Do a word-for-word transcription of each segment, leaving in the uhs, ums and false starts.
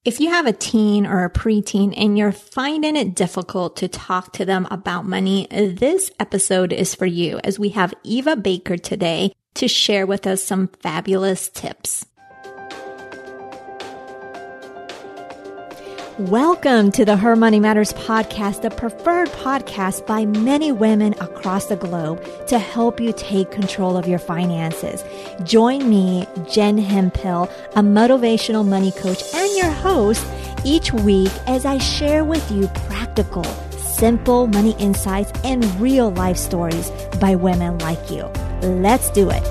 If you have a teen or a preteen and you're finding it difficult to talk to them about money, this episode is for you, as we have Eva Baker today to share with us some fabulous tips. Welcome to the Her Money Matters podcast, the preferred podcast by many women across the globe to help you take control of your finances. Join me, Jen Hemphill, a motivational money coach and your host, each week as I share with you practical, simple money insights and real life stories by women like you. Let's do it.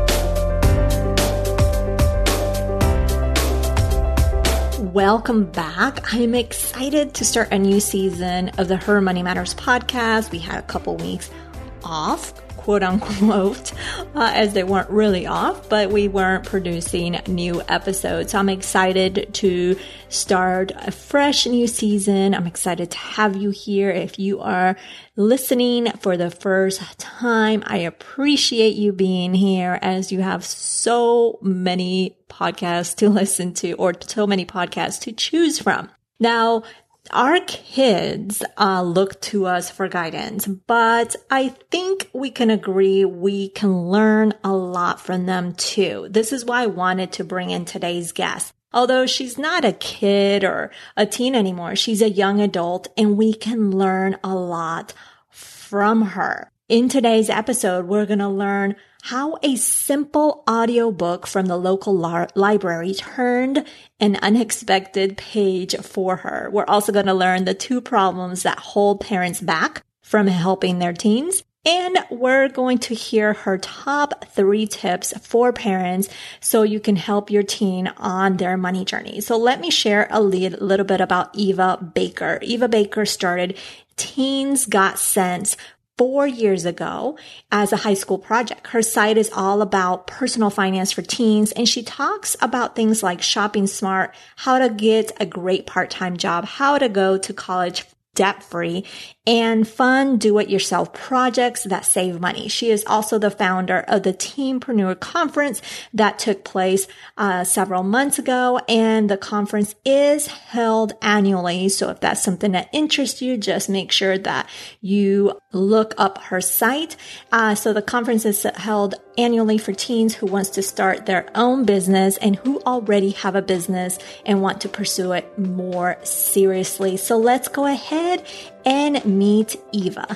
Welcome back. I'm excited to start a new season of the Her Money Matters podcast. We had a couple weeks off, quote unquote, uh, as they weren't really off, but we weren't producing new episodes. So I'm excited to start a fresh new season. I'm excited to have you here. If you are listening for the first time, I appreciate you being here, as you have so many podcasts to listen to, or so many podcasts to choose from. Now, our kids uh, look to us for guidance, but I think we can agree we can learn a lot from them too. This is why I wanted to bring in today's guest. Although she's not a kid or a teen anymore, she's a young adult, and we can learn a lot from her. In today's episode, we're going to learn how a simple audiobook from the local la- library turned an unexpected page for her. We're also going to learn the two problems that hold parents back from helping their teens. And we're going to hear her top three tips for parents so you can help your teen on their money journey. So let me share a little bit about Eva Baker. Eva Baker started Teens Got Sense four years ago as a high school project. Her site is all about personal finance for teens, and she talks about things like shopping smart, how to get a great part-time job, how to go to college debt-free, and fun do-it-yourself projects that save money. She is also the founder of the Teenpreneur Conference that took place uh, several months ago, and the conference is held annually. So if that's something that interests you, just make sure that you look up her site. Uh, so the conference is held annually for teens who wants to start their own business and who already have a business and want to pursue it more seriously. So let's go ahead and meet Eva.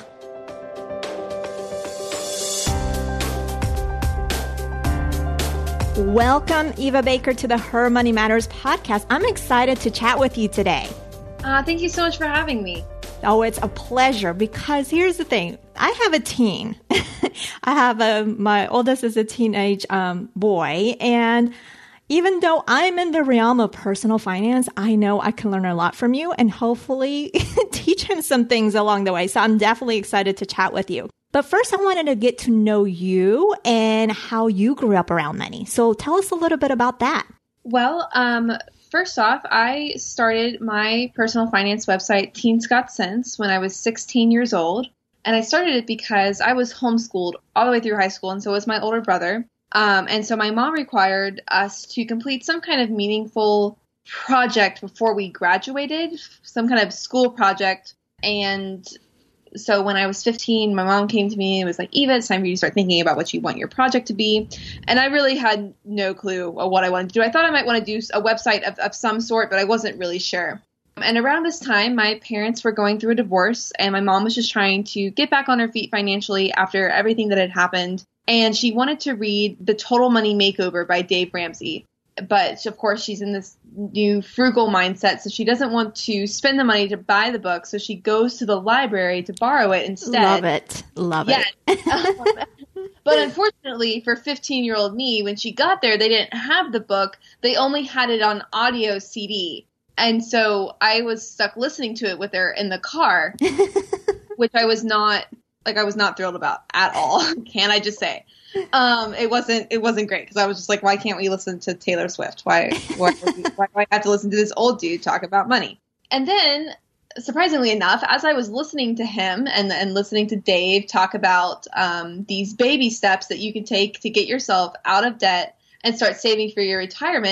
Welcome, Eva Baker, to the Her Money Matters podcast. I'm excited to chat with you today. Uh, thank you so much for having me. Oh, it's a pleasure, because here's the thing. I have a teen. I have a, my oldest is a teenage um, boy, and even though I'm in the realm of personal finance, I know I can learn a lot from you and hopefully teach him some things along the way. So I'm definitely excited to chat with you. But first, I wanted to get to know you and how you grew up around money. So tell us a little bit about that. Well, um, first off, I started my personal finance website, Teens Got Sense, when I was sixteen years old. And I started it because I was homeschooled all the way through high school, and so was my older brother. Um, and so my mom required us to complete some kind of meaningful project before we graduated, some kind of school project. And so when I was fifteen, my mom came to me and was like, Eva, it's time for you to start thinking about what you want your project to be. And I really had no clue of what I wanted to do. I thought I might want to do a website of, of some sort, but I wasn't really sure. And around this time, my parents were going through a divorce, and my mom was just trying to get back on her feet financially after everything that had happened. And she wanted to read The Total Money Makeover by Dave Ramsey. But of course, she's in this new frugal mindset, so she doesn't want to spend the money to buy the book. So she goes to the library to borrow it instead. Love it. Love yeah. it. But unfortunately for fifteen-year-old me, when she got there, they didn't have the book. They only had it on audio C D. And so I was stuck listening to it with her in the car, which I was not, like, I was not thrilled about at all. Can I just say? Um, it wasn't, it wasn't great, because I was just like, why can't we listen to Taylor Swift? Why, why, why do I have to listen to this old dude talk about money? And then, surprisingly enough, as I was listening to him and, and listening to Dave talk about um, these baby steps that you can take to get yourself out of debt and start saving for your retirement,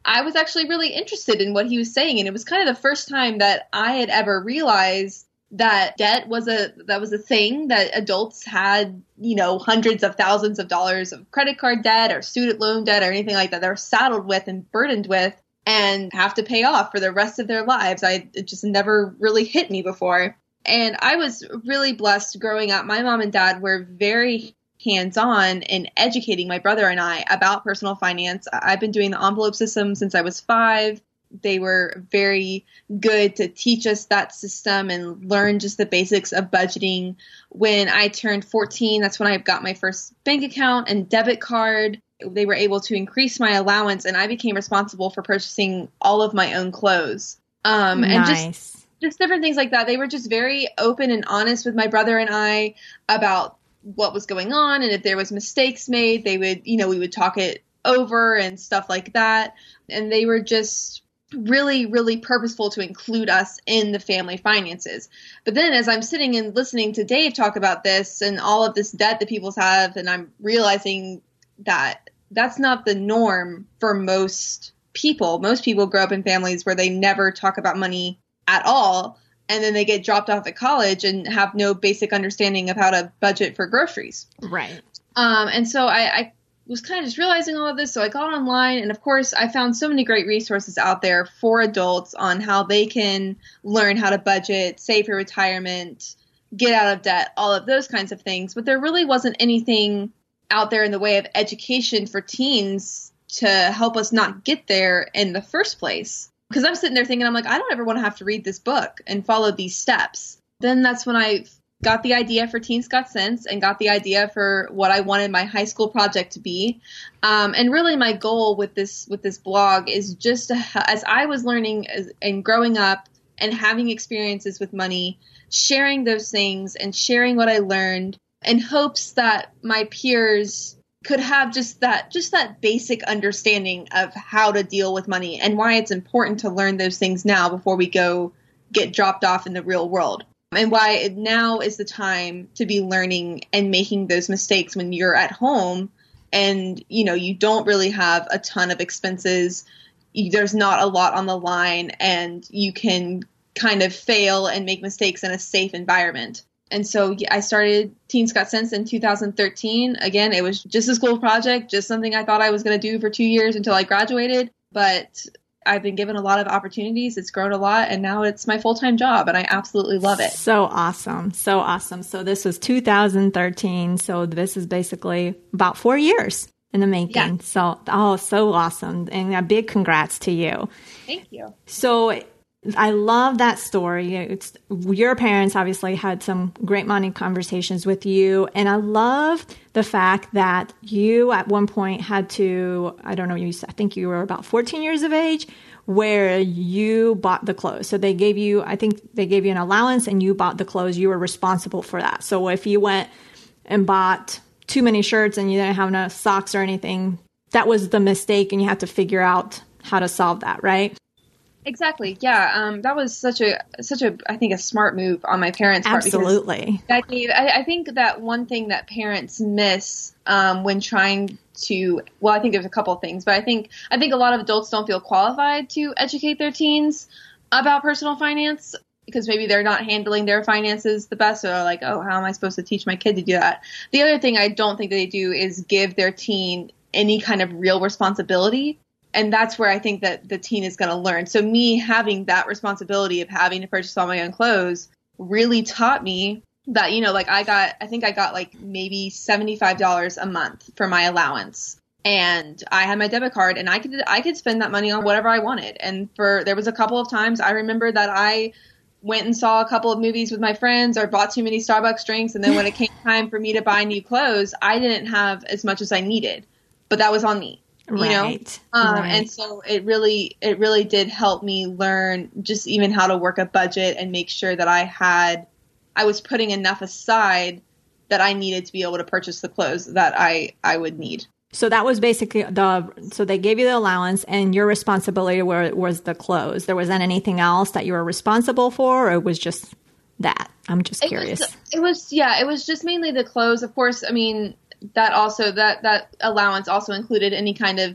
I was actually really interested in what he was saying. And it was kind of the first time that I had ever realized that debt was a, that was a thing, that adults had, you know, hundreds of thousands of dollars of credit card debt or student loan debt or anything like that they're saddled with and burdened with and have to pay off for the rest of their lives. I, it just never really hit me before. And I was really blessed growing up. My mom and dad were very hands-on in educating my brother and I about personal finance. I've been doing the envelope system since I was five. They were very good to teach us that system and learn just the basics of budgeting. When I turned fourteen, that's when I got my first bank account and debit card. They were able to increase my allowance, and I became responsible for purchasing all of my own clothes. Um, nice. And just just different things like that. They were just very open and honest with my brother and I about what was going on. And if there was mistakes made, they would, you know, we would talk it over and stuff like that. And they were just really, really purposeful to include us in the family finances. But then as I'm sitting and listening to Dave talk about this and all of this debt that people have, and I'm realizing that that's not the norm for most people. Most people grow up in families where they never talk about money at all, and then they get dropped off at college and have no basic understanding of how to budget for groceries. Right. Um, and so I, I was kind of just realizing all of this, so I got online, and of course I found so many great resources out there for adults on how they can learn how to budget, save for retirement, get out of debt, all of those kinds of things. But there really wasn't anything out there in the way of education for teens to help us not get there in the first place. Because I'm sitting there thinking, I'm like, I don't ever want to have to read this book and follow these steps. Then that's when I got the idea for Teens Got Sense and got the idea for what I wanted my high school project to be. Um, and really my goal with this with this blog is just to ha- as I was learning as, and growing up and having experiences with money, sharing those things and sharing what I learned in hopes that my peers could have just that just that basic understanding of how to deal with money and why it's important to learn those things now before we go get dropped off in the real world. And why it now is the time to be learning and making those mistakes when you're at home and, you know, you don't really have a ton of expenses. There's not a lot on the line, and you can kind of fail and make mistakes in a safe environment. And so yeah, I started Teens Got Sense in two thousand thirteen. Again, it was just a school project, just something I thought I was going to do for two years until I graduated. But I've been given a lot of opportunities. It's grown a lot, and now it's my full-time job, and I absolutely love it. So awesome. So awesome. So this was two thousand thirteen. So this is basically about four years in the making. Yeah. So, oh, so awesome. And a big congrats to you. Thank you. So I love that story. It's, your parents obviously had some great money conversations with you. And I love the fact that you at one point had to, I don't know, you, I think you were about fourteen years of age, where you bought the clothes. So they gave you, I think they gave you an allowance and you bought the clothes. You were responsible for that. So if you went and bought too many shirts and you didn't have enough socks or anything, that was the mistake, and you had to figure out how to solve that, right? Exactly. Yeah. Um, that was such a, such a, I think a smart move on my parents' part. Absolutely. That gave, I, I think that one thing that parents miss, um, when trying to, well, I think there's a couple of things, but I think, I think a lot of adults don't feel qualified to educate their teens about personal finance because maybe they're not handling their finances the best. So they're like, oh, how am I supposed to teach my kid to do that? The other thing I don't think that they do is give their teen any kind of real responsibility. And that's where I think that the teen is going to learn. So me having that responsibility of having to purchase all my own clothes really taught me that, you know, like I got, I think I got like maybe seventy-five dollars a month for my allowance. And I had my debit card, and I could, I could spend that money on whatever I wanted. And for, there was a couple of times I remember that I went and saw a couple of movies with my friends or bought too many Starbucks drinks. And then when it came time for me to buy new clothes, I didn't have as much as I needed, but that was on me. You right. know, um, right. And so it really, it really did help me learn just even how to work a budget and make sure that I had, I was putting enough aside that I needed to be able to purchase the clothes that I, I would need. So that was basically the, so they gave you the allowance, and your responsibility were, was the clothes. There wasn't anything else that you were responsible for, or it was just that? I'm just curious. It was, it was, yeah, it was just mainly the clothes. Of course, I mean, that also, that, that allowance also included any kind of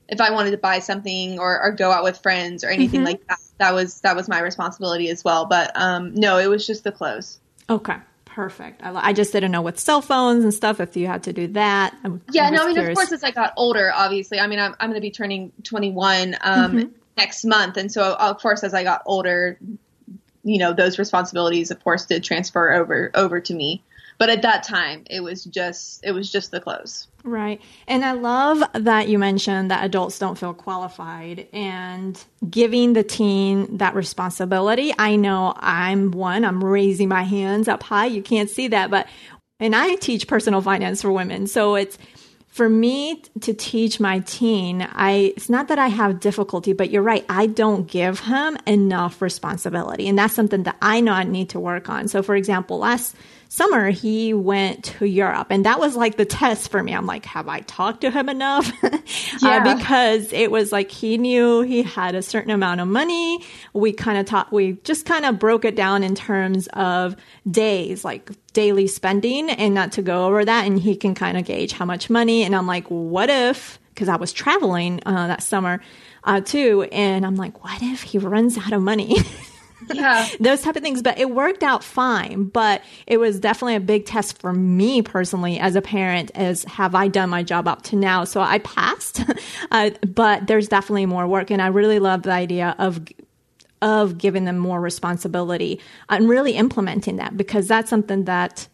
if I wanted to buy something or, or go out with friends or anything mm-hmm. like that, that was that was my responsibility as well. But um, no, it was just the clothes. Okay. Perfect. I, I just didn't know with cell phones and stuff if you had to do that. I'm, yeah, I'm no, I mean, curious. Of course, as I got older, obviously. I mean, I'm, I'm going to be turning twenty-one um, mm-hmm. next month. And so, of course, as I got older, you know, those responsibilities, of course, did transfer over over to me. But at that time, it was just it was just the clothes. Right. And I love that you mentioned that adults don't feel qualified and giving the teen that responsibility. I know I'm one, I'm raising my hands up high. You can't see that, but, and I teach personal finance for women. So it's, for me to teach my teen, I, it's not that I have difficulty, but you're right. I don't give him enough responsibility. And that's something that I know I need to work on. So for example, last summer, he went to Europe and that was like the test for me. I'm like, have I talked to him enough? Yeah. uh, because it was like, he knew he had a certain amount of money. We kind of taught, we just kind of broke it down in terms of days, like daily spending, and not to go over that. And he can kind of gauge how much money. And I'm like, what if, because I was traveling uh, that summer uh, too. And I'm like, what if he runs out of money? Yeah. Those type of things. But it worked out fine. But it was definitely a big test for me personally as a parent, as have I done my job up to now? So I passed, uh, but there's definitely more work. And I really love the idea of of giving them more responsibility and really implementing that, because that's something that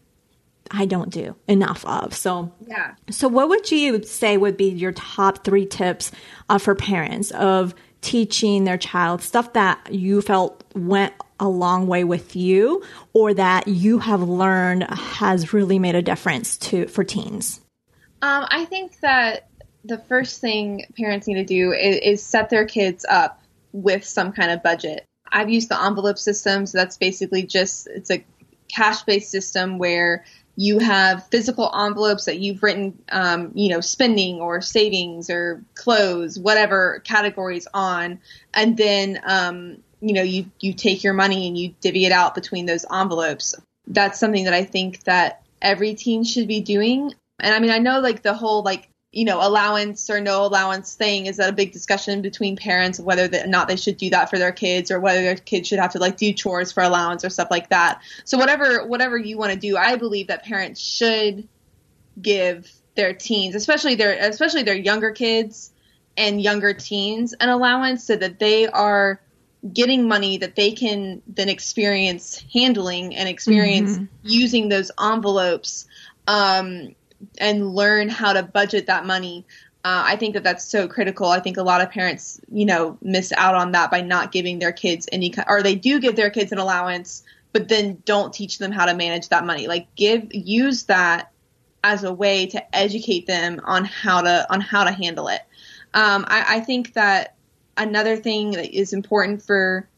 I don't do enough of. So, yeah. So what would you say would be your top three tips uh, for parents of teaching their child stuff that you felt went a long way with you, or that you have learned has really made a difference to for teens? Um, I think that the first thing parents need to do is, is set their kids up with some kind of budget. I've used the envelope system. So that's basically just, it's a cash-based system where you have physical envelopes that you've written, um, you know, spending or savings or clothes, whatever categories on. And then, um, you know, you, you take your money and you divvy it out between those envelopes. That's something that I think that every teen should be doing. And I mean, I know like the whole, like, you know, allowance or no allowance thing is that a big discussion between parents of whether or not they should do that for their kids, or whether their kids should have to like do chores for allowance or stuff like that. So whatever, whatever you want to do, I believe that parents should give their teens, especially their, especially their younger kids and younger teens, an allowance so that they are getting money that they can then experience handling and experience mm-hmm. using those envelopes, um, and learn how to budget that money. Uh, I think that that's so critical. I think a lot of parents, you know, miss out on that by not giving their kids any, or they do give their kids an allowance, but then don't teach them how to manage that money. Like give, use that as a way to educate them on how to, on how to handle it. Um, I, I think that another thing that is important for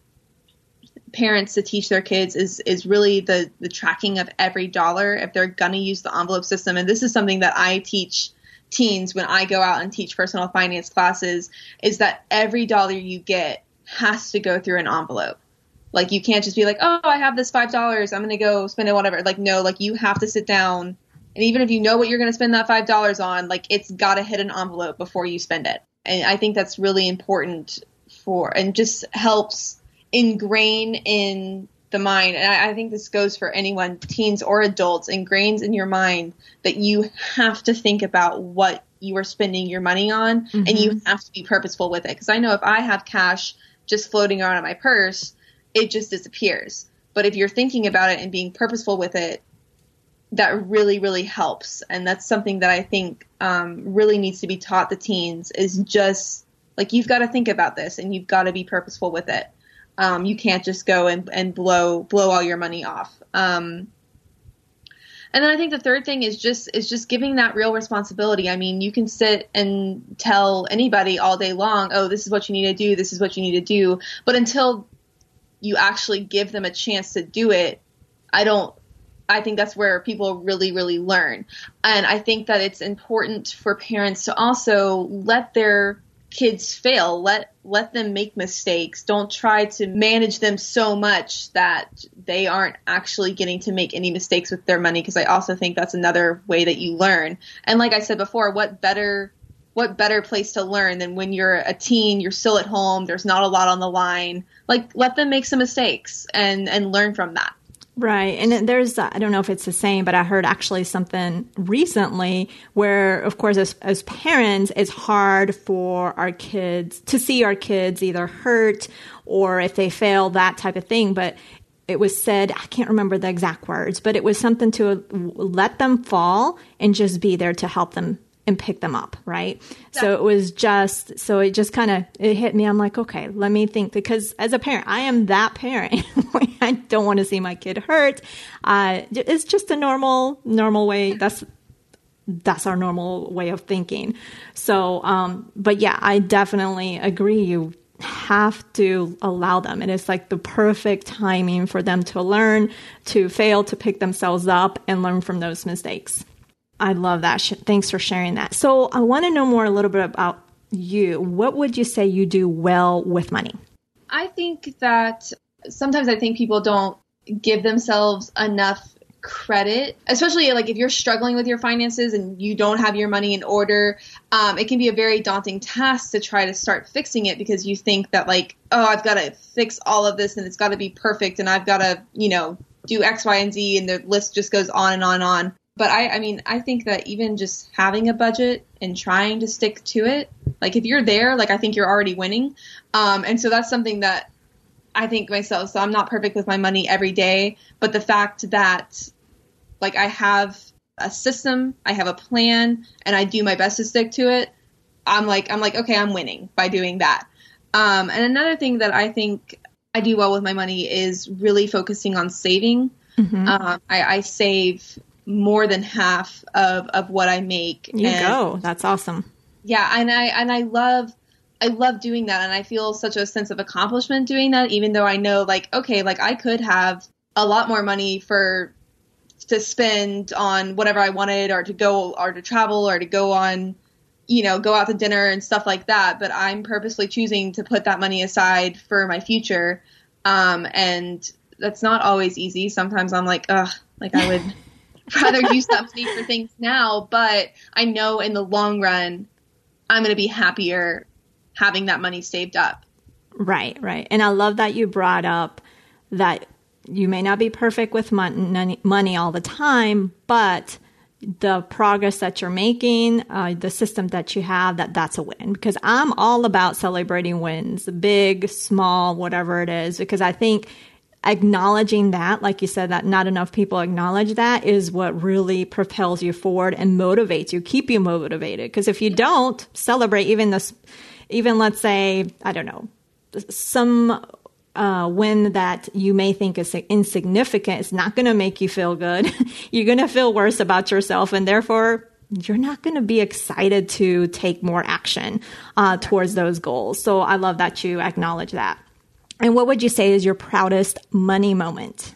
parents to teach their kids is is really the the tracking of every dollar if they're going to use the envelope system. And this is something that I teach teens when I go out and teach personal finance classes, is that every dollar you get has to go through an envelope. Like you can't just be like, oh, I have this five dollars, I'm going to go spend it, whatever. Like, no, like you have to sit down, and even if you know what you're going to spend that five dollars on, like it's got to hit an envelope before you spend it. And I think that's really important for, and just helps ingrain in the mind. And I, I think this goes for anyone, teens or adults, ingrains in your mind that you have to think about what you are spending your money on, mm-hmm. and you have to be purposeful with it. Because I know if I have cash just floating around in my purse, it just disappears. But if you're thinking about it and being purposeful with it, that really, really helps. And that's something that I think um, really needs to be taught the teens, is just like, you've got to think about this and you've got to be purposeful with it. Um, you can't just go and, and blow blow all your money off. Um, and then I think the third thing is just is just giving that real responsibility. I mean, you can sit and tell anybody all day long, oh, this is what you need to do, this is what you need to do. But until you actually give them a chance to do it, I don't I think that's where people really, really learn. And I think that it's important for parents to also let their kids fail, let let them make mistakes. Don't try to manage them so much that they aren't actually getting to make any mistakes with their money, because I also think that's another way that you learn. And like I said before, what better what better place to learn than when you're a teen, you're still at home, there's not a lot on the line. Like, let them make some mistakes and, and learn from that. Right. And there's, uh, I don't know if it's the same, but I heard actually something recently where, of course, as, as parents, it's hard for our kids to see our kids either hurt or if they fail, that type of thing. But it was said, I can't remember the exact words, but it was something to let them fall and just be there to help them and pick them up, right? Yeah. So it was just, so it just kind of, it hit me. I'm like, okay, let me think, because as a parent, I am that parent. I don't want to see my kid hurt. Uh, it's just a normal, normal way. That's, that's our normal way of thinking. So, um, but yeah, I definitely agree. You have to allow them. And it's like the perfect timing for them to learn, to fail, to pick themselves up and learn from those mistakes. I love that. Thanks for sharing that. So I want to know more a little bit about you. What would you say you do well with money? I think that sometimes I think people don't give themselves enough credit, especially like if you're struggling with your finances and you don't have your money in order. Um, it can be a very daunting task to try to start fixing it because you think that like, oh, I've got to fix all of this and it's got to be perfect and I've got to, you know, do X, Y, and Z, and the list just goes on and on and on. But I, I mean, I think that even just having a budget and trying to stick to it, like if you're there, like I think you're already winning. Um, and so that's something that I think myself. So I'm not perfect with my money every day, but the fact that like I have a system, I have a plan, and I do my best to stick to it, I'm like, I'm like, okay, I'm winning by doing that. Um, and another thing that I think I do well with my money is really focusing on saving. Mm-hmm. Um, I, I save more than half of, of what I make. You and, go. That's awesome. Yeah. And I, and I love, I love doing that. And I feel such a sense of accomplishment doing that, even though I know like, okay, like I could have a lot more money for, to spend on whatever I wanted or to go or to travel or to go on, you know, go out to dinner and stuff like that. But I'm purposely choosing to put that money aside for my future. Um, and that's not always easy. Sometimes I'm like, ugh, like I would rather use that money for things now, but I know in the long run, I'm going to be happier having that money saved up. Right, right. And I love that you brought up that you may not be perfect with money, money all the time, but the progress that you're making, uh, the system that you have, that that's a win. Because I'm all about celebrating wins, big, small, whatever it is, because I think acknowledging that, like you said, that not enough people acknowledge that is what really propels you forward and motivates you, keep you motivated. Because if you don't celebrate even this, even let's say, I don't know, some uh, win that you may think is insignificant, it's not going to make you feel good. You're going to feel worse about yourself, and therefore you're not going to be excited to take more action uh, towards those goals. So I love that you acknowledge that. And what would you say is your proudest money moment?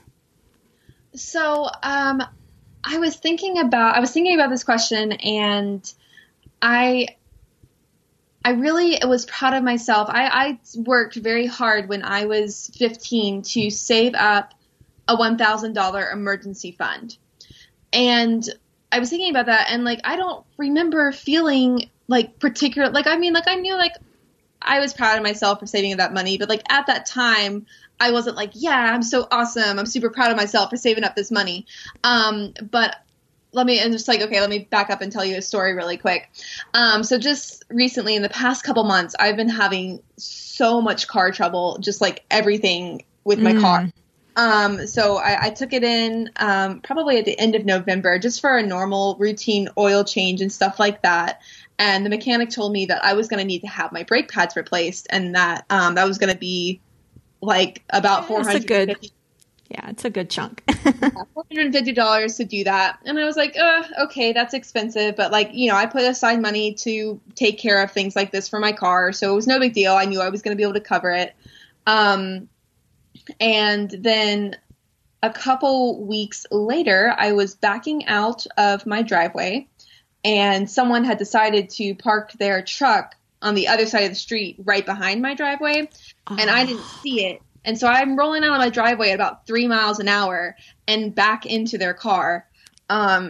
So um, I was thinking about I was thinking about this question, and I I really was proud of myself. I, I worked very hard when I was fifteen to save up a one thousand dollars emergency fund, and I was thinking about that, and like I don't remember feeling like particular like I mean like I knew like. I was proud of myself for saving that money, but like at that time, I wasn't like, yeah, I'm so awesome. I'm super proud of myself for saving up this money. Um, but let me, and just like, okay, let me back up and tell you a story really quick. Um, so just recently in the past couple months, I've been having so much car trouble, just like everything with my mm. car. Um, so I, I took it in, um, probably at the end of November, just for a normal routine oil change and stuff like that. And the mechanic told me that I was going to need to have my brake pads replaced, and that um, that was going to be like about four hundred fifty dollars. Good, yeah, it's a good chunk. four hundred fifty dollars to do that. And I was like, uh, okay, that's expensive. But like, you know, I put aside money to take care of things like this for my car. So it was no big deal. I knew I was going to be able to cover it. Um, and then a couple weeks later, I was backing out of my driveway, and someone had decided to park their truck on the other side of the street right behind my driveway, oh. and I didn't see it. And so I'm rolling out of my driveway at about three miles an hour and back into their car. Um,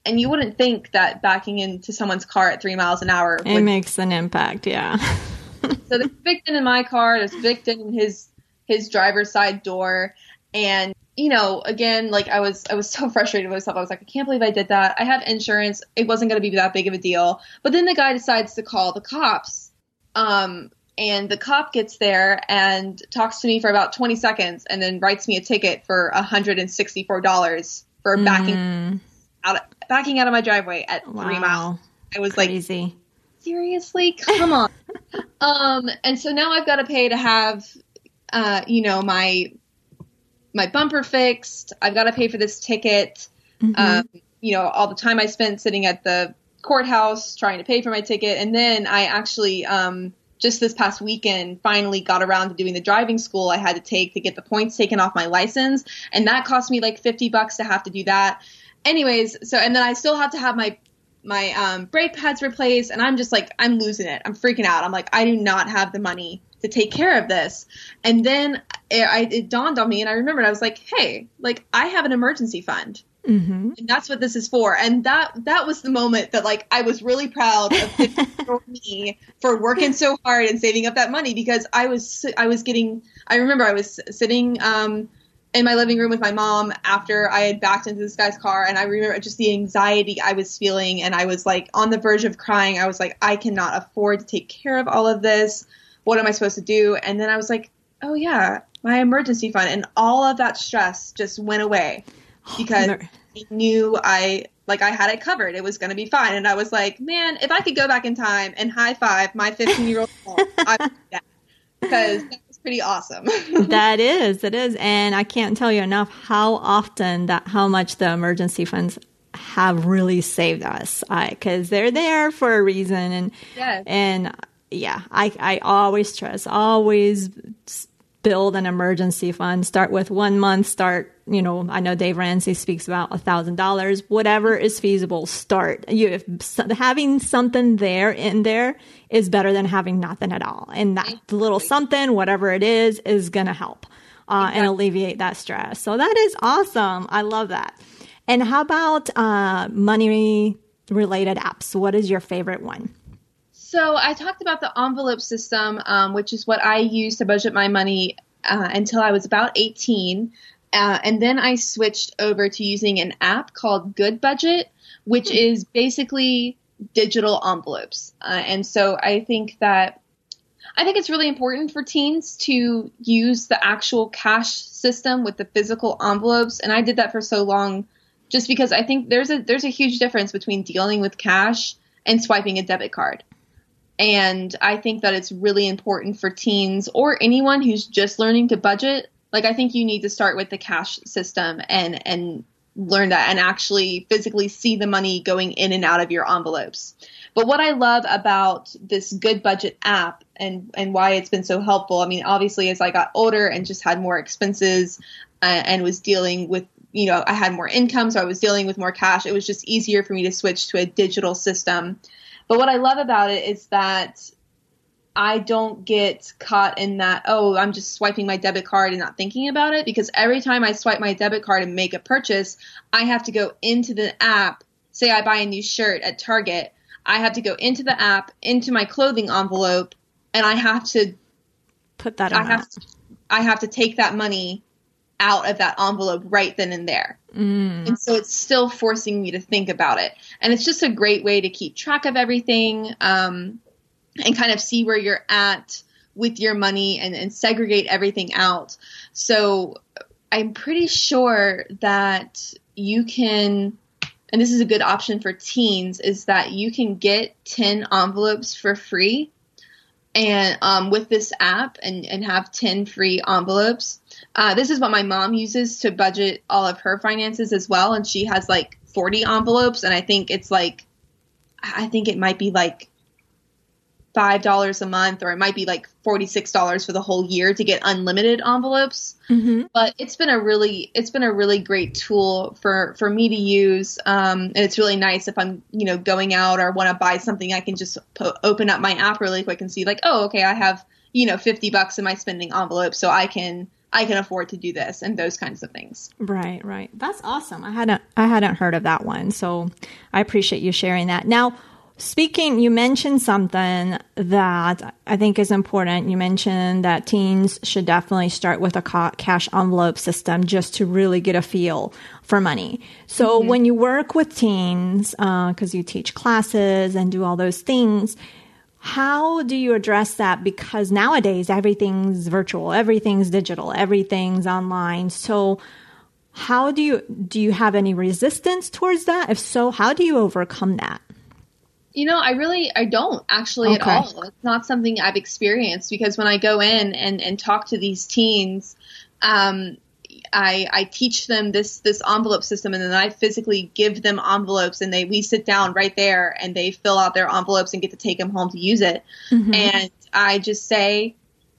and you wouldn't think that backing into someone's car at three miles an hour it would, makes an impact. Yeah. So there's Victon in my car, there's Victon in his his driver's side door, and you know, again, like I was I was so frustrated with myself. I was like, I can't believe I did that. I have insurance. It wasn't going to be that big of a deal. But then the guy decides to call the cops. Um, and the cop gets there and talks to me for about twenty seconds and then writes me a ticket for one hundred sixty-four dollars for backing Mm. out backing out of my driveway at Wow. three miles. I was Crazy. like, seriously? Come on. um, and so now I've got to pay to have, uh, you know, my my bumper fixed. I've got to pay for this ticket. Mhm. Um, you know, all the time I spent sitting at the courthouse trying to pay for my ticket. And then I actually, um, just this past weekend, finally got around to doing the driving school I had to take to get the points taken off my license. And that cost me like fifty bucks to have to do that. Anyways, so, and then I still have to have my, my, um, brake pads replaced. And I'm just like, I'm losing it. I'm freaking out. I'm like, I do not have the money to take care of this. And then it, I, it dawned on me, and I remembered, I was like, hey, like I have an emergency fund. Mm-hmm. And that's what this is for. And that that was the moment that, like, I was really proud of fifteen-year-old me for working so hard and saving up that money, because I was I was getting I remember I was sitting um, in my living room with my mom after I had backed into this guy's car, and I remember just the anxiety I was feeling, and I was like on the verge of crying. I was like, I cannot afford to take care of all of this. What am I supposed to do? And then I was like, oh yeah, my emergency fund, and all of that stress just went away. Because I knew I, like, I had it covered. It was going to be fine. And I was like, man, if I could go back in time and high five my fifteen-year-old self, I would do that. Because that was pretty awesome. That is, it is. And I can't tell you enough how often that, how much the emergency funds have really saved us. Because they're there for a reason. And, Yes. and yeah, I, I always stress, always build an emergency fund. Start with one month, start, you know, I know Dave Ramsey speaks about a thousand dollars, whatever is feasible, start. You, if, having something there in there is better than having nothing at all. And that little something, whatever it is, is going to help uh, exactly. and alleviate that stress. So that is awesome. I love that. And how about uh, money related apps? What is your favorite one? So I talked about the envelope system, um, which is what I used to budget my money uh, until I was about eighteen. Uh, and then I switched over to using an app called Good Budget, which mm-hmm. is basically digital envelopes. Uh, and so I think that I think it's really important for teens to use the actual cash system with the physical envelopes. And I did that for so long just because I think there's a there's a huge difference between dealing with cash and swiping a debit card. And I think that it's really important for teens or anyone who's just learning to budget. Like, I think you need to start with the cash system and, and learn that and actually physically see the money going in and out of your envelopes. But what I love about this Good Budget app and, and why it's been so helpful, I mean, obviously as I got older and just had more expenses uh, and was dealing with, you know, I had more income, so I was dealing with more cash. It was just easier for me to switch to a digital system. But what I love about it is that I don't get caught in that, oh, I'm just swiping my debit card and not thinking about it, because every time I swipe my debit card and make a purchase, I have to go into the app. Say I buy a new shirt at Target. I have to go into the app, into my clothing envelope, and I have to put that I on. have to, I have to take that money out of that envelope right then and there. Mm. And so it's still forcing me to think about it. And it's just a great way to keep track of everything um, and kind of see where you're at with your money and, and segregate everything out. So I'm pretty sure that you can, and this is a good option for teens, is that you can get ten envelopes for free and um, with this app and, and have ten free envelopes. Uh, this is what my mom uses to budget all of her finances as well. And she has like forty envelopes. And I think it's like, I think it might be like five dollars a month, or it might be like forty-six dollars for the whole year to get unlimited envelopes. Mm-hmm. But it's been a really, it's been a really great tool for, for me to use. Um, and it's really nice if I'm, you know, going out or want to buy something, I can just po- open up my app really quick and see like, oh, okay, I have, you know, fifty bucks in my spending envelope. So I can, I can afford to do this and those kinds of things. Right, right. That's awesome. I hadn't I hadn't heard of that one. So I appreciate you sharing that. Now, speaking, you mentioned something that I think is important. You mentioned that teens should definitely start with a ca- cash envelope system just to really get a feel for money. So mm-hmm. when you work with teens, because uh, you teach classes and do all those things, how do you address that? Because nowadays everything's virtual, everything's digital, everything's online. So how do you do you have any resistance towards that? If so, how do you overcome that? You know, I really, I don't actually okay. at all. It's not something I've experienced because when I go in and, and talk to these teens, um, I, I teach them this, this envelope system, and then I physically give them envelopes, and they, we sit down right there and they fill out their envelopes and get to take them home to use it. Mm-hmm. And I just say,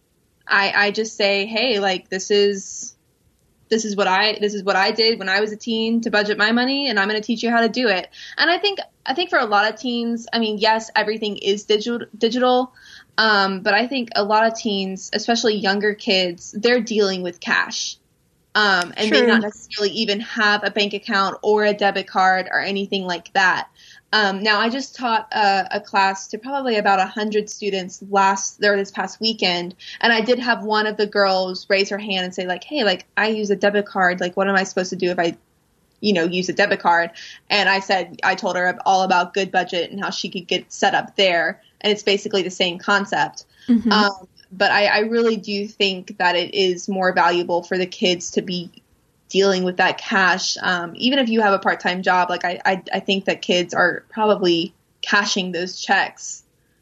I, I just say, hey, like, this is, This is what I this is what I did when I was a teen to budget my money, and I'm going to teach you how to do it. And I think I think for a lot of teens, I mean, yes, everything is digital, digital, um, but I think a lot of teens, especially younger kids, they're dealing with cash, um, and True. may not necessarily even have a bank account or a debit card or anything like that. Um, now, I just taught a, a class to probably about one hundred students last or this past weekend, and I did have one of the girls raise her hand and say, like, hey, like, I use a debit card. Like, what am I supposed to do if I, you know, use a debit card? And I said, I told her all about Good Budget and how she could get set up there, and it's basically the same concept. Mm-hmm. Um, but I, I really do think that it is more valuable for the kids to be dealing with that cash. Um, even if you have a part-time job, like I, I, I think that kids are probably cashing those checks.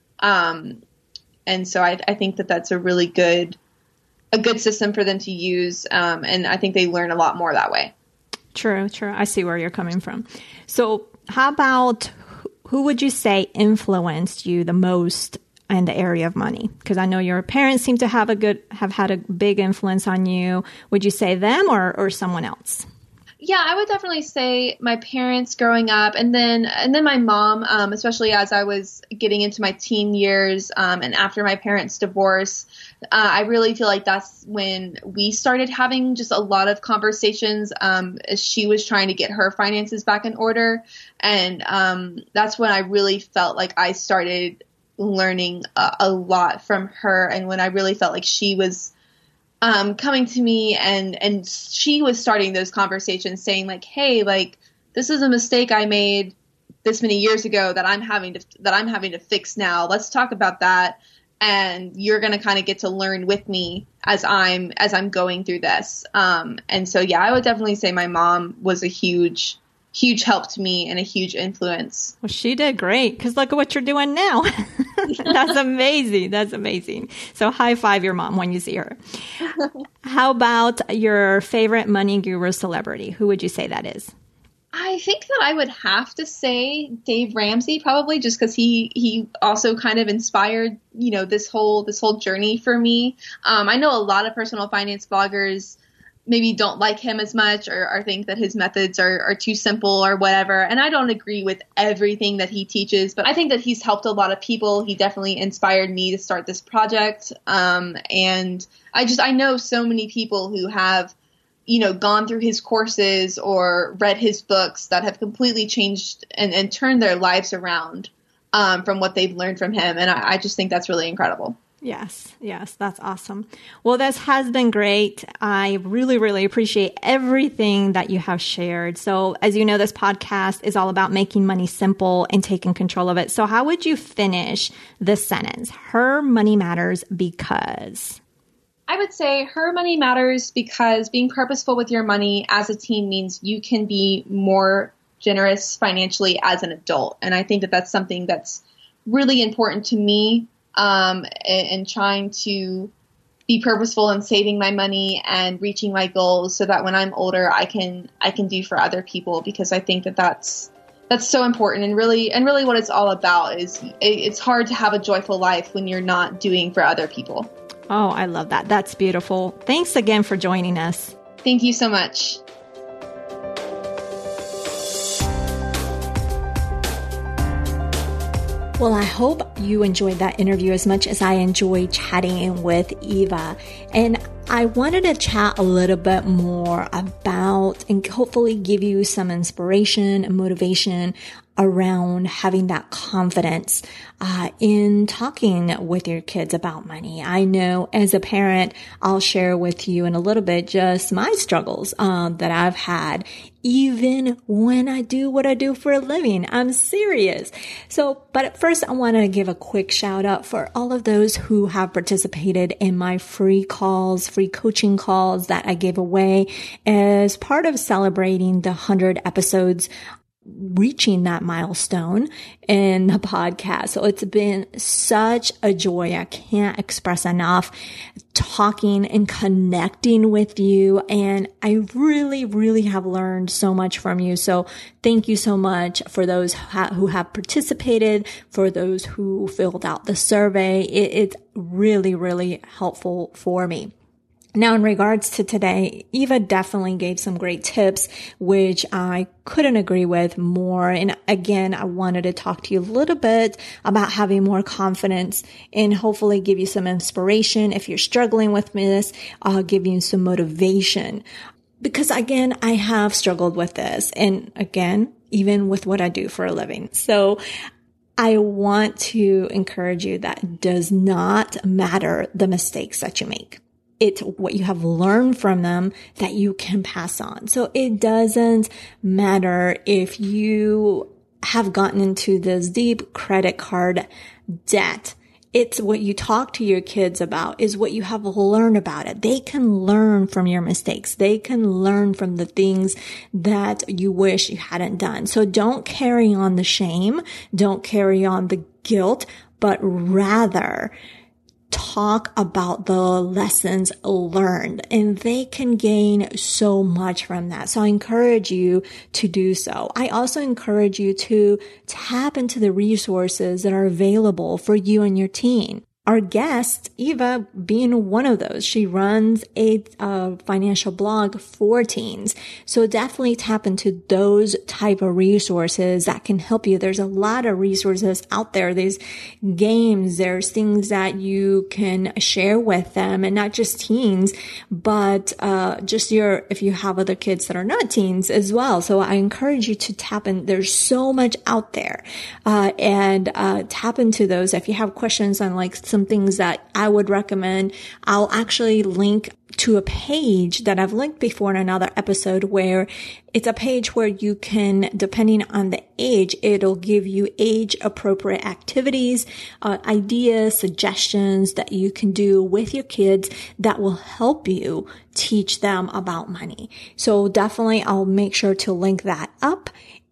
Um, and so I, I think that that's a really good, a good system for them to use. Um, and I think they learn a lot more that way. True, true. I see where you're coming from. So how about, who would you say influenced you the most in the area of money? Because I know your parents seem to have a good, have had a big influence on you. Would you say them or, or someone else? Yeah, I would definitely say my parents growing up, and then and then my mom, um, especially as I was getting into my teen years, um, and after my parents' divorce. Uh, I really feel like that's when we started having just a lot of conversations, um, as she was trying to get her finances back in order, and um, that's when I really felt like I started learning a, a lot from her, and when I really felt like she was um, coming to me and and she was starting those conversations, saying like, hey, like, this is a mistake I made this many years ago that I'm having to that I'm having to fix now. Let's talk about that, and you're going to kind of get to learn with me as I'm as I'm going through this. Um, and so yeah, I would definitely say my mom was a huge huge help to me and a huge influence. Well, she did great, because look at what you're doing now. That's amazing. That's amazing. So high five your mom when you see her. How about your favorite money guru celebrity? Who would you say that is? I think that I would have to say Dave Ramsey, probably, just because he he also kind of inspired, you know, this whole this whole journey for me. Um, I know a lot of personal finance bloggers maybe don't like him as much, or, or think that his methods are, are too simple or whatever. And I don't agree with everything that he teaches, but I think that he's helped a lot of people. He definitely inspired me to start this project. Um, and I just, I know so many people who have, you know, gone through his courses or read his books that have completely changed and, and turned their lives around, um, from what they've learned from him. And I, I just think that's really incredible. Yes, yes, that's awesome. Well, this has been great. I really, really appreciate everything that you have shared. So as you know, this podcast is all about making money simple and taking control of it. So how would you finish this sentence? Her money matters because... I would say her money matters because being purposeful with your money as a teen means you can be more generous financially as an adult. And I think that that's something that's really important to me. Um, and, and trying to be purposeful in saving my money and reaching my goals so that when I'm older, I can, I can do for other people, because I think that that's, that's so important. And really, and really what it's all about is it, it's hard to have a joyful life when you're not doing for other people. Oh, I love that. That's beautiful. Thanks again for joining us. Thank you so much. Well, I hope you enjoyed that interview as much as I enjoyed chatting with Eva. And I wanted to chat a little bit more about and hopefully give you some inspiration and motivation around having that confidence uh, in talking with your kids about money. I know as a parent, I'll share with you in a little bit just my struggles um, that I've had, even when I do what I do for a living. I'm serious. So, but at first I want to give a quick shout out for all of those who have participated in my free calls, free coaching calls that I gave away as part of celebrating the one hundred episodes, reaching that milestone in the podcast. So it's been such a joy. I can't express enough talking and connecting with you. And I really, really have learned so much from you. So thank you so much for those who have participated, for those who filled out the survey. It, it's really, really helpful for me. Now, in regards to today, Eva definitely gave some great tips, which I couldn't agree with more. And again, I wanted to talk to you a little bit about having more confidence and hopefully give you some inspiration. If you're struggling with this, I'll give you some motivation. Because again, I have struggled with this. And again, even with what I do for a living. So I want to encourage you that it does not matter the mistakes that you make. It's what you have learned from them that you can pass on. So it doesn't matter if you have gotten into this deep credit card debt. It's what you talk to your kids about is what you have learned about it. They can learn from your mistakes. They can learn from the things that you wish you hadn't done. So don't carry on the shame. Don't carry on the guilt, but rather talk about the lessons learned, and they can gain so much from that. So I encourage you to do so. I also encourage you to tap into the resources that are available for you and your teen. Our guest, Eva, being one of those. She runs a uh, financial blog for teens. So definitely tap into those type of resources that can help you. There's a lot of resources out there. There's games. There's things that you can share with them, and not just teens, but uh just your, if you have other kids that are not teens as well. So I encourage you to tap in. There's so much out there, uh and uh tap into those. If you have questions on like some things that I would recommend, I'll actually link to a page that I've linked before in another episode, where it's a page where you can, depending on the age, it'll give you age appropriate activities, uh, ideas, suggestions that you can do with your kids that will help you teach them about money. So definitely I'll make sure to link that up.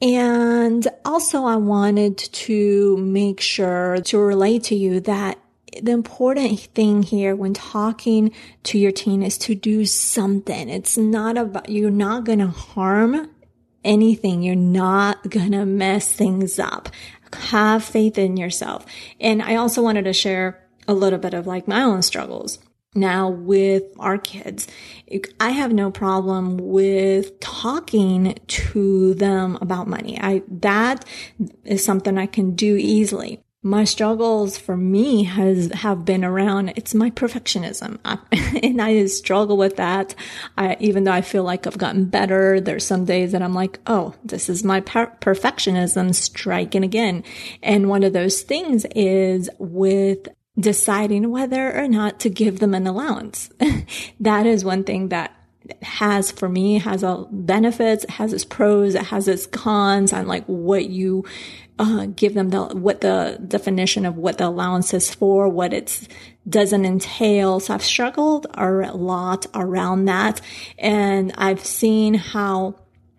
And also I wanted to make sure to relay to you that the important thing here when talking to your teen is to do something. It's not about, you're not going to harm anything. You're not going to mess things up. Have faith in yourself. And I also wanted to share a little bit of like my own struggles. Now with our kids, I have no problem with talking to them about money. I, that is something I can do easily. My struggles for me has have been around, it's my perfectionism. I, and I struggle with that. I, even though I feel like I've gotten better, there's some days that I'm like, oh, this is my per- perfectionism striking again. And one of those things is with deciding whether or not to give them an allowance. That is one thing that has, for me, has a benefits, it has its pros, it has its cons on like what you uh give them, the what the definition of what the allowance is for, what it doesn't entail. So I've struggled a lot around that, and I've seen how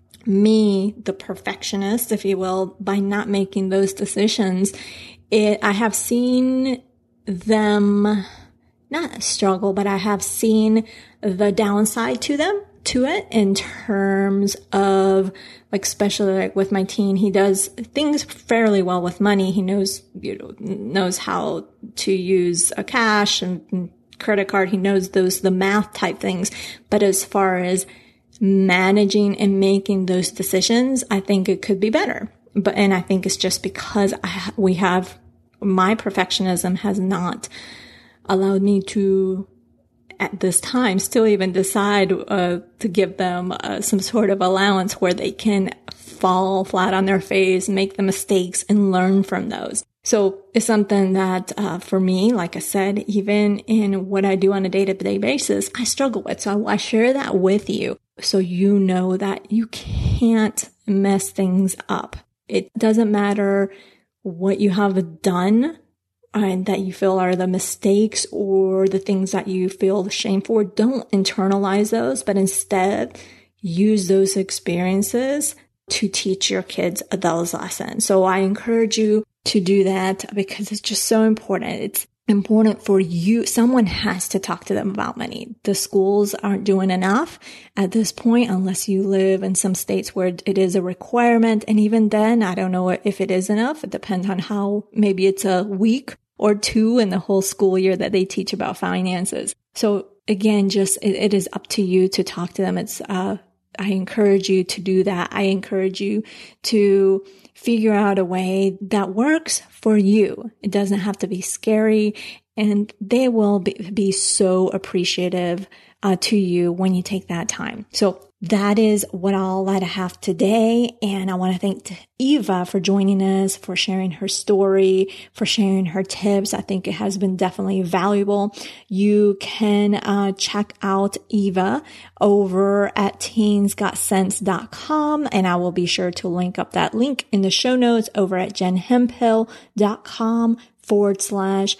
me, the perfectionist, if you will, by not making those decisions, it I have seen them not struggle, but I have seen the downside to them, to it in terms of like, especially like with my teen, he does things fairly well with money. He knows, you know, knows how to use a cash and credit card. He knows those, the math type things. But as far as managing and making those decisions, I think it could be better. But, and I think it's just because I, we have, my perfectionism has not allowed me to at this time still even decide uh, to give them uh, some sort of allowance where they can fall flat on their face, make the mistakes, and learn from those. So it's something that uh, for me, like I said, even in what I do on a day-to-day basis, I struggle with. So I share that with you so you know that you can't mess things up. It doesn't matter what you have done and that you feel are the mistakes or the things that you feel shame for. Don't internalize those, but instead use those experiences to teach your kids those lessons. So I encourage you to do that because it's just so important. It's important for you. Someone has to talk to them about money. The schools aren't doing enough at this point unless you live in some states where it is a requirement. And even then, I don't know if it is enough. It depends on how, maybe it's a week or two in the whole school year that they teach about finances. So again, just it, it is up to you to talk to them. It's, uh, I encourage you to do that. I encourage you to figure out a way that works for you. It doesn't have to be scary, and they will be, be so appreciative uh, to you when you take that time. So that is what all that I have today. And I want to thank Eva for joining us, for sharing her story, for sharing her tips. I think it has been definitely valuable. You can uh, check out Eva over at teens got sense dot com. And I will be sure to link up that link in the show notes over at jenhemphill.com forward slash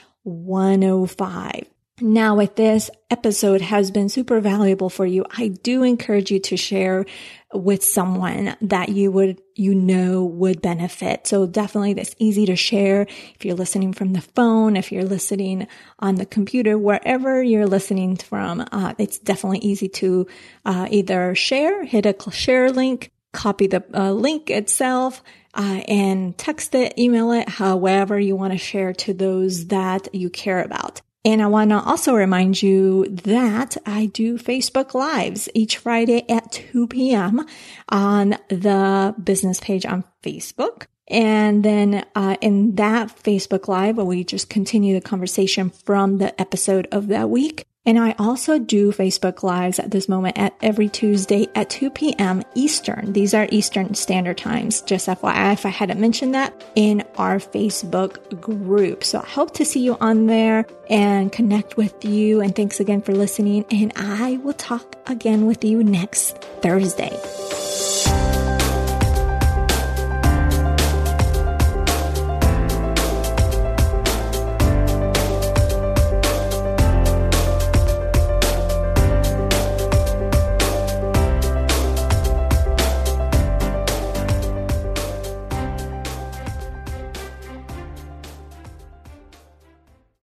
105. Now, if this episode has been super valuable for you, I do encourage you to share with someone that you would, you know, would benefit. So definitely that's easy to share. If you're listening from the phone, if you're listening on the computer, wherever you're listening from, uh, it's definitely easy to uh, either share, hit a share link, copy the uh, link itself, uh, and text it, email it, however you want to share to those that you care about. And I want to also remind you that I do Facebook Lives each Friday at two p.m. on the business page on Facebook. And then uh, in that Facebook Live, we just continue the conversation from the episode of that week. And I also do Facebook Lives at this moment at every Tuesday at two p.m. Eastern. These are Eastern Standard Times, just F Y I if I hadn't mentioned that, in our Facebook group. So I hope to see you on there and connect with you. And thanks again for listening. And I will talk again with you next Thursday.